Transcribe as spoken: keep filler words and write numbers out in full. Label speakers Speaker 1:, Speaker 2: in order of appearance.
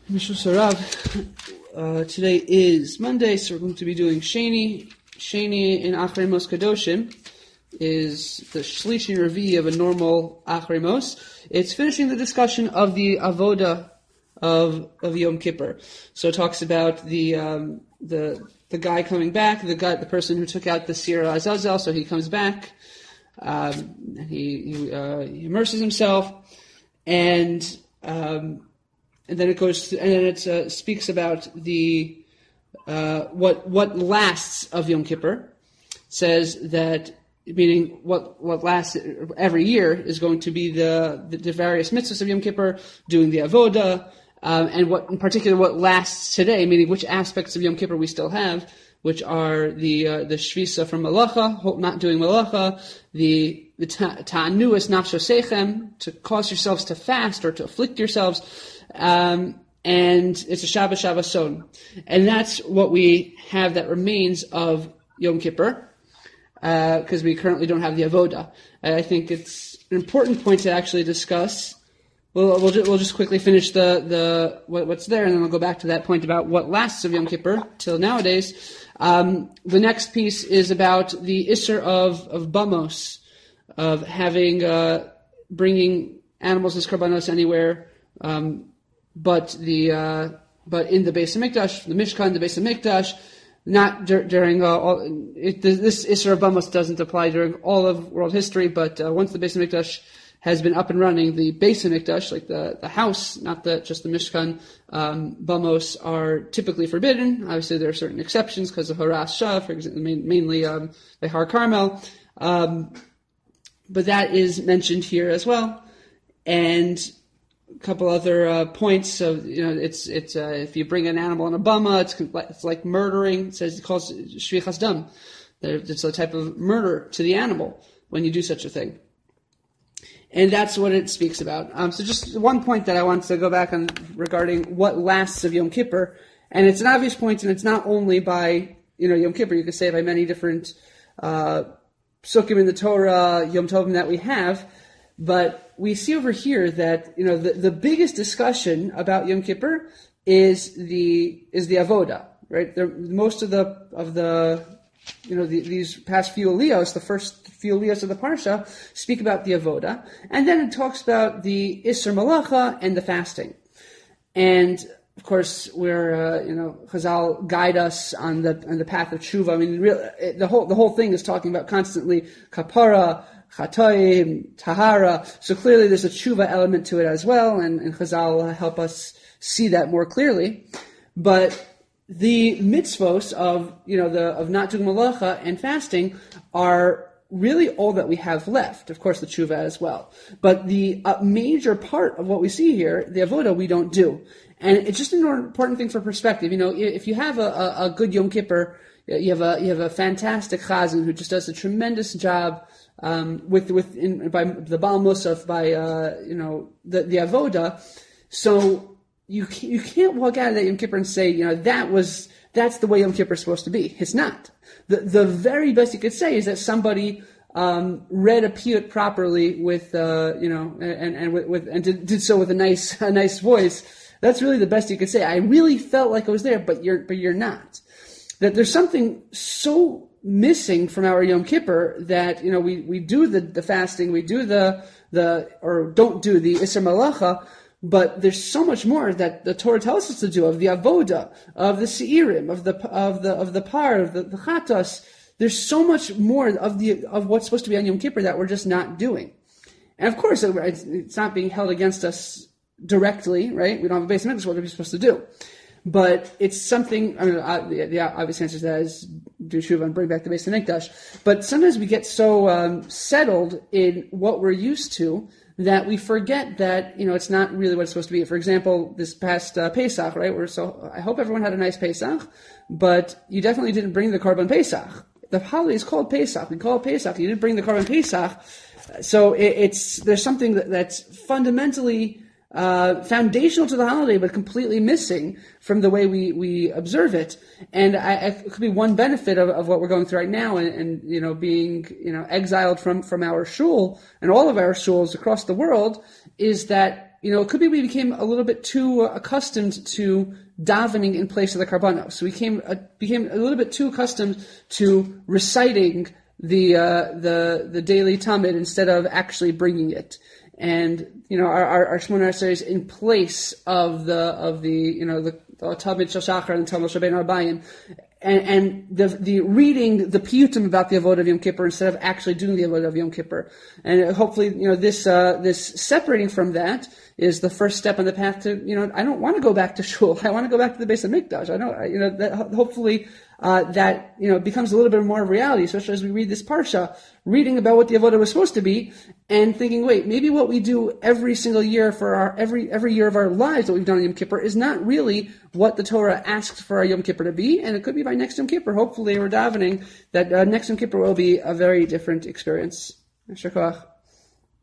Speaker 1: Mishra Sarab, uh, today is Monday, so we're going to be doing Sheni. Sheni in Achrei Mos Kadoshim is the Shlishi Revi of a normal Achrei Mos. It's finishing the discussion of the Avoda of of Yom Kippur. So it talks about the um, the the guy coming back, the guy, the person who took out the Sir Azazel. So he comes back, um, he he, uh, he immerses himself, and um, and then it goes to, and then it uh, speaks about the uh, what what lasts of Yom Kippur. It says that, meaning what what lasts every year is going to be the the, the various mitzvahs of Yom Kippur, doing the avoda, um, and what in particular what lasts today, meaning which aspects of Yom Kippur we still have, which are the uh, the shvisa from malacha, not doing malacha, the the ta'anuas nafsho to cause yourselves to fast or to afflict yourselves, um, and it's a Shabbat Shabbason, and that's what we have that remains of Yom Kippur. Because uh, we currently don't have the avoda. And I think it's an important point to actually discuss. We'll we'll, ju- we'll just quickly finish the the what, what's there, and then we'll go back to that point about what lasts of Yom Kippur till nowadays. Um, the next piece is about the Isser of of Bamos, of having uh, bringing animals as karbanos anywhere, um, but the uh, but in the Beis Hamikdash, the Mishkan, the Beis Hamikdash. Not dur- during uh, all, it, this Isra of Bamos doesn't apply during all of world history, but uh, once the Beis Hamikdash has been up and running, the Beis Hamikdash, like the, the house, not the just the Mishkan, um, Bamos are typically forbidden. Obviously, there are certain exceptions because of Haras Shah, for example, main, mainly um, the Har Carmel, um, but that is mentioned here as well, and a couple other uh, points. So you know, it's it's uh, if you bring an animal on a bama, it's it's like murdering. It says it calls shvichas dam. It's a type of murder to the animal when you do such a thing, and that's what it speaks about. Um, so just one point that I want to go back on regarding what lasts of Yom Kippur, and it's an obvious point, and it's not only by you know Yom Kippur. You could say it by many different uh, psukim in the Torah, Yom Tovim that we have, but we see over here that you know the, the biggest discussion about Yom Kippur is the is the avoda, right? The, most of the of the you know the, these past few aliyos, the first few aliyos of the parsha, speak about the avoda, and then it talks about the Isser Malacha and the fasting, and of course we're uh, you know Chazal guide us on the on the path of tshuva. I mean, real, the whole the whole thing is talking about constantly kapara, Chatoim, Tahara. So clearly there's a tshuva element to it as well, and, and Chazal help us see that more clearly. But the mitzvos of, you know, the, of not doing malacha and fasting are really all that we have left. Of course, the tshuva as well. But the uh, major part of what we see here, the avoda, we don't do. And it's just an important thing for perspective. You know, if you have a, a, a good Yom Kippur, you have a, you have a fantastic chazan who just does a tremendous job Um, with with in, by the Baal Musaf, by uh, you know the the avoda, so you can't, you can't walk out of that Yom Kippur and say you know that was that's the way Yom Kippur is supposed to be. It's not. The the very best you could say is that somebody um, read a piyut properly with uh, you know and and with, with and did, did so with a nice a nice voice. That's really the best you could say. I really felt like I was there, but you're but you're not. That there's something so missing from our Yom Kippur that, you know, we, we do the, the fasting, we do the, the, or don't do the Isser Malacha, but there's so much more that the Torah tells us to do, of the Avoda, of the Seirim, of the, of the, of the Par, of the, the Chatas. There's so much more of the, of what's supposed to be on Yom Kippur that we're just not doing. And of course, it's, it's not being held against us directly, right? We don't have a Beis Hamikdash, what are we supposed to do? But it's something, I mean, uh, the, the obvious answer to that is do tshuva and bring back the Beis Hamikdash. But sometimes we get so um, settled in what we're used to that we forget that, you know, it's not really what it's supposed to be. For example, this past uh, Pesach, right? We're so, I hope everyone had a nice Pesach, but you definitely didn't bring the Korban Pesach. The holiday is called Pesach. We call it Pesach. You didn't bring the Korban Pesach. So it, it's, there's something that, that's fundamentally Uh, foundational to the holiday, but completely missing from the way we, we observe it. And I, I, it could be one benefit of, of what we're going through right now, and, and you know, being you know exiled from, from our shul and all of our shuls across the world, is that you know, it could be we became a little bit too uh, accustomed to davening in place of the karbanos. So we came, uh, became a little bit too accustomed to reciting the, uh, the, the daily Tamid instead of actually bringing it. And, you know, our, our, our Shemona Esrei in place of the, of the, you know, the, the Tamid Shel Shachar and Tamid Shel Bein Arbayim. And, and the, the reading the piyutim about the Avodah of Yom Kippur instead of actually doing the Avodah of Yom Kippur. And hopefully, you know, this, uh, this separating from that is the first step on the path to, you know, I don't want to go back to shul. I want to go back to the Beis HaMikdash. I know, you know, that hopefully, uh, that, you know, becomes a little bit more of reality, especially as we read this parsha, reading about what the Avodah was supposed to be, and thinking, wait, maybe what we do every single year for our, every, every year of our lives that we've done on Yom Kippur is not really what the Torah asked for our Yom Kippur to be, and it could be by next Yom Kippur. Hopefully we're davening that uh, next Yom Kippur will be a very different experience. Yashar koach.